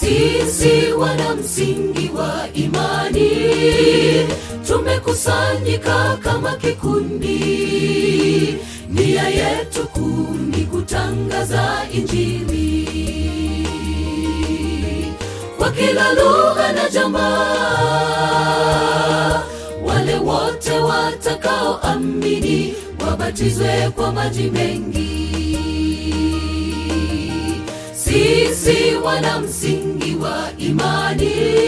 Sisi wana msingi wa imani, tumekusanyika kama kikundi, nia yetu kuu ni kutangaza Injili kwa kila lugha na jamaa. Wale wote watakaoamini wabatizwe kwa maji mengi. Sisi wana msingi wa imani,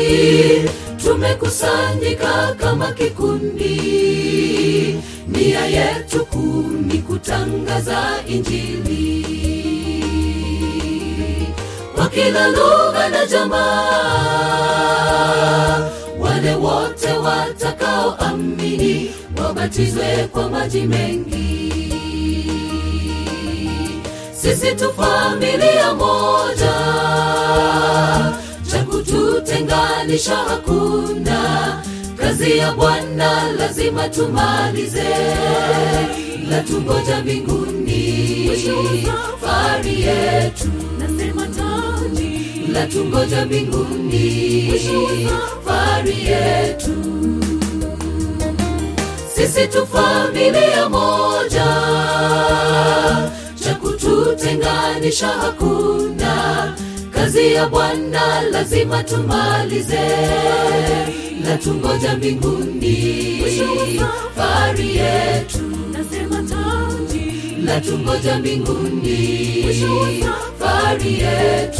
tumekusanyika kama kikundi, nia yetu kuu ni kutangaza Injili kwa kila lugha na jamaa. Wale wote watakaoamini wabatizwe kwa maji mengi. Sisi tu familia moja, cha kututenganisha hakuna. Kazi ya Bwana lazima tumalize, la tungoja mbinguni safari yetu. Nasema taji, la tungoja mbinguni safari yetu. Sisi tu familia moja, cha kututenganisha hakuna. Kazi ya Bwana lazima tumalize, la tungoja mbinguni safari yetu. Nasema taji, la tungoja mbinguni safari yetu.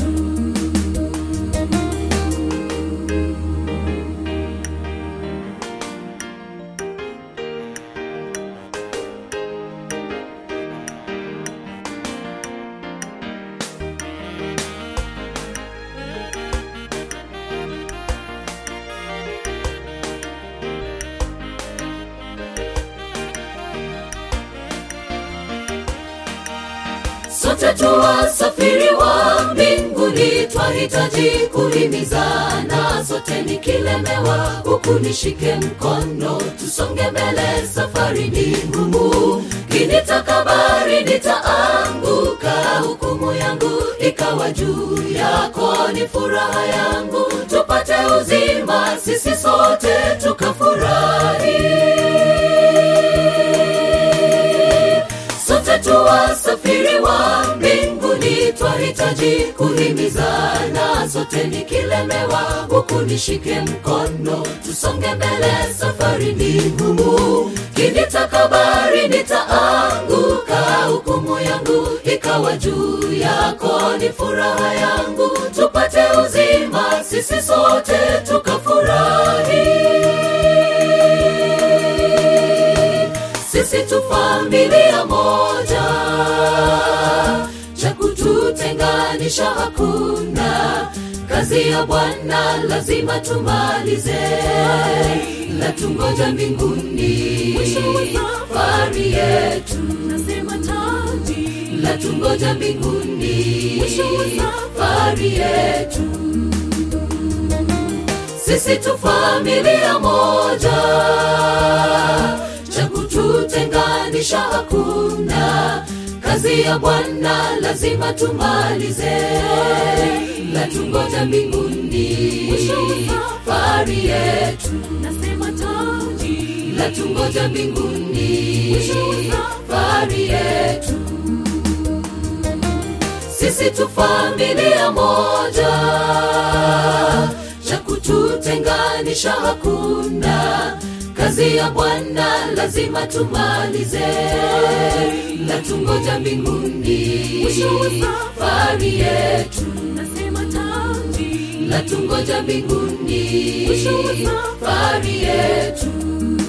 Sote tuwasafiri wa mbinguni, twahitaji kuhimizana. Sote nikilemewa, huku nishike mkono, tusonge mbele, safari ni ngumu. Kinitakabari nitaanguka, hukumu yangu ikawa juu yako. Ni furaha yangu tupate uzima, sisi sote tukafurahi. Sote tuwasafiri wa mbinguni, twahitaji kuhimizana. Sote nikilemewa, huku nishike mkono, tusonge mbele, safari ni ngumu. Kinitakabari nitaanguka, hukumu yangu ikawa juu yako. Ni furaha yangu tupate uzima, sisi sote tukafurahi. Sisi tu familia moja, cha kututenganisha hakuna. Kazi ya Bwana lazima tumalize, la tungoja mbinguni safari yetu. Nasema taji, la tungoja mbinguni safari yetu. Sisi tu familia moja, cha kututenganisha hakuna. Kazi ya Bwana lazima tumalize, la tungoja mbinguni safari yetu. Nasema taji, la tungoja mbinguni safari yetu. Sisi tu familia moja, cha kututenganisha hakuna. Kazi ya Bwana lazima tumalize, la tungoja mbinguni safari yetu. Nasema taji, la tungoja mbinguni safari yetu.